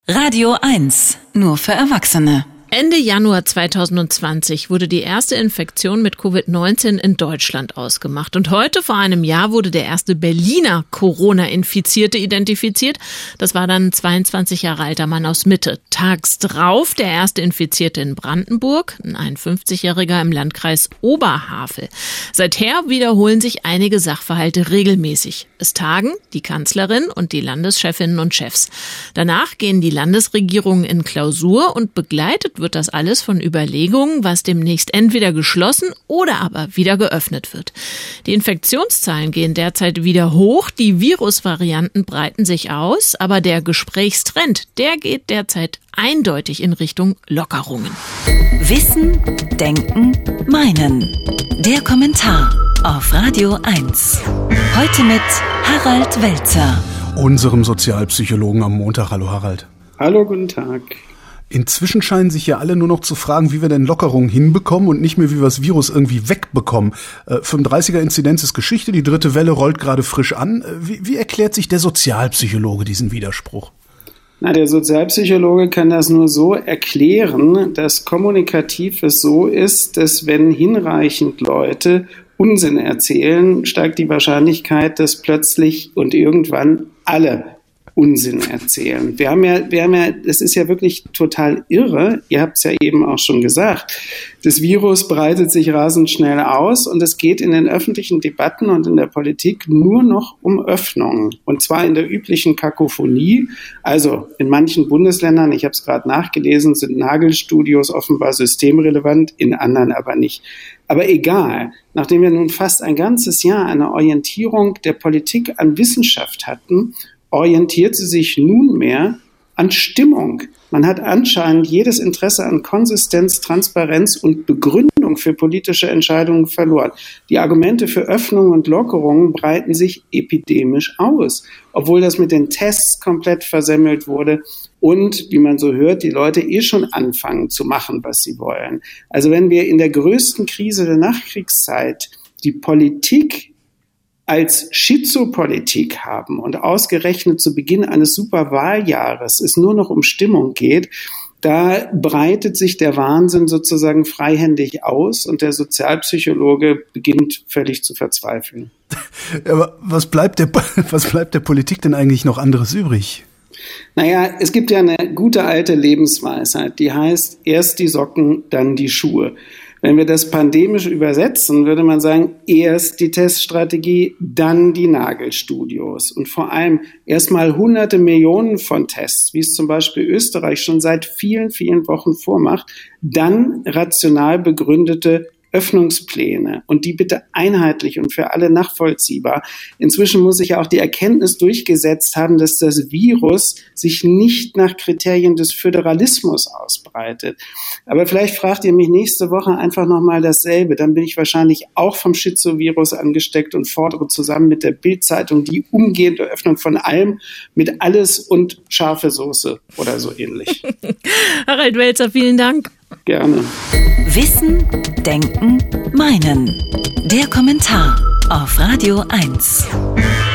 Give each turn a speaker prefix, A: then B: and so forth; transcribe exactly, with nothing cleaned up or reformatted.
A: Radio eins, nur für Erwachsene.
B: Ende Januar zweitausendzwanzig wurde die erste Infektion mit Covid neunzehn in Deutschland ausgemacht. Und heute, vor einem Jahr, wurde der erste Berliner Corona-Infizierte identifiziert. Das war dann ein zweiundzwanzig Jahre alter Mann aus Mitte. Tags drauf der erste Infizierte in Brandenburg, ein einundfünfzigjähriger im Landkreis Oberhavel. Seither wiederholen sich einige Sachverhalte regelmäßig. Es tagen die Kanzlerin und die Landeschefinnen und Chefs. Danach gehen die Landesregierungen in Klausur und begleitet wird das alles von Überlegungen, was demnächst entweder geschlossen oder aber wieder geöffnet wird. Die Infektionszahlen gehen derzeit wieder hoch, die Virusvarianten breiten sich aus, aber der Gesprächstrend, der geht derzeit eindeutig in Richtung Lockerungen.
A: Wissen, Denken, Meinen. Der Kommentar auf Radio eins. Heute mit Harald Welzer,
C: unserem Sozialpsychologen am Montag. Hallo Harald.
D: Hallo, guten Tag.
C: Inzwischen scheinen sich ja alle nur noch zu fragen, wie wir denn Lockerungen hinbekommen und nicht mehr, wie wir das Virus irgendwie wegbekommen. Äh, fünfunddreißiger-Inzidenz ist Geschichte, die dritte Welle rollt gerade frisch an. Wie, wie erklärt sich der Sozialpsychologe diesen Widerspruch?
D: Na, der Sozialpsychologe kann das nur so erklären, dass kommunikativ es so ist, dass wenn hinreichend Leute Unsinn erzählen, steigt die Wahrscheinlichkeit, dass plötzlich und irgendwann alle Unsinn erzählen. Wir haben ja, wir haben ja, das ist ja wirklich total irre. Ihr habt es ja eben auch schon gesagt. Das Virus breitet sich rasend schnell aus und es geht in den öffentlichen Debatten und in der Politik nur noch um Öffnungen. Und zwar in der üblichen Kakophonie. Also in manchen Bundesländern, ich habe es gerade nachgelesen, sind Nagelstudios offenbar systemrelevant, in anderen aber nicht. Aber egal, nachdem wir nun fast ein ganzes Jahr eine Orientierung der Politik an Wissenschaft hatten, orientiert sie sich nunmehr an Stimmung. Man hat anscheinend jedes Interesse an Konsistenz, Transparenz und Begründung für politische Entscheidungen verloren. Die Argumente für Öffnung und Lockerungen breiten sich epidemisch aus, obwohl das mit den Tests komplett versemmelt wurde und, wie man so hört, die Leute eh schon anfangen zu machen, was sie wollen. Also wenn wir in der größten Krise der Nachkriegszeit die Politik als Schizopolitik haben und ausgerechnet zu Beginn eines Superwahljahres es nur noch um Stimmung geht, da breitet sich der Wahnsinn sozusagen freihändig aus und der Sozialpsychologe beginnt völlig zu verzweifeln.
C: Aber was bleibt der, was bleibt der Politik denn eigentlich noch anderes übrig?
D: Naja, es gibt ja eine gute alte Lebensweisheit, die heißt, erst die Socken, dann die Schuhe. Wenn wir das pandemisch übersetzen, würde man sagen, erst die Teststrategie, dann die Nagelstudios und vor allem erstmal hunderte Millionen von Tests, wie es zum Beispiel Österreich schon seit vielen, vielen Wochen vormacht, dann rational begründete Öffnungspläne und die bitte einheitlich und für alle nachvollziehbar. Inzwischen muss sich ja auch die Erkenntnis durchgesetzt haben, dass das Virus sich nicht nach Kriterien des Föderalismus ausbreitet. Aber vielleicht fragt ihr mich nächste Woche einfach nochmal dasselbe. Dann bin ich wahrscheinlich auch vom Schizovirus angesteckt und fordere zusammen mit der Bild-Zeitung die umgehende Öffnung von allem mit alles und scharfe Soße oder so ähnlich.
B: Harald Welzer, vielen Dank.
D: Gerne.
A: Wissen, Denken, Meinen. Der Kommentar auf Radio eins.